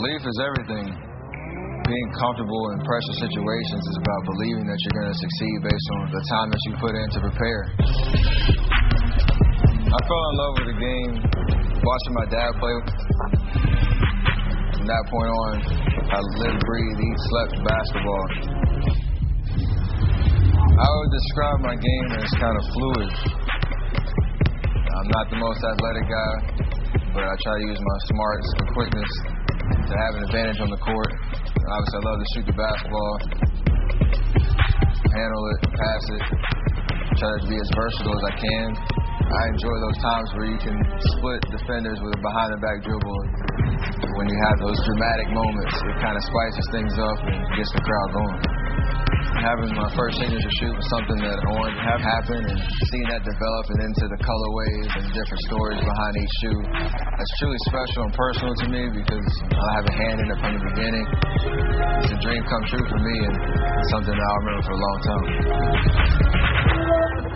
Belief is everything. Being comfortable in pressure situations is about believing that you're going to succeed based on the time that you put in to prepare. I fell in love with the game watching my dad play. From that point on, I lived, breathed, eat, slept basketball. I would describe my game as kind of fluid. I'm not the most athletic guy, but I try to use my smarts and quickness to have an advantage on the court. Obviously, I love to shoot the basketball, handle it, pass it, try to be as versatile as I can. I enjoy those times where you can split defenders with a behind-the-back dribble. When you have those dramatic moments, it kind of spices things up and gets the crowd going. Having my first signature shoot was something that I wanted to have happen, and seeing that develop and into the colorways and different stories behind each shoe, that's truly special and personal to me because I have a hand in it from the beginning. It's a dream come true for me, and it's something that I'll remember for a long time.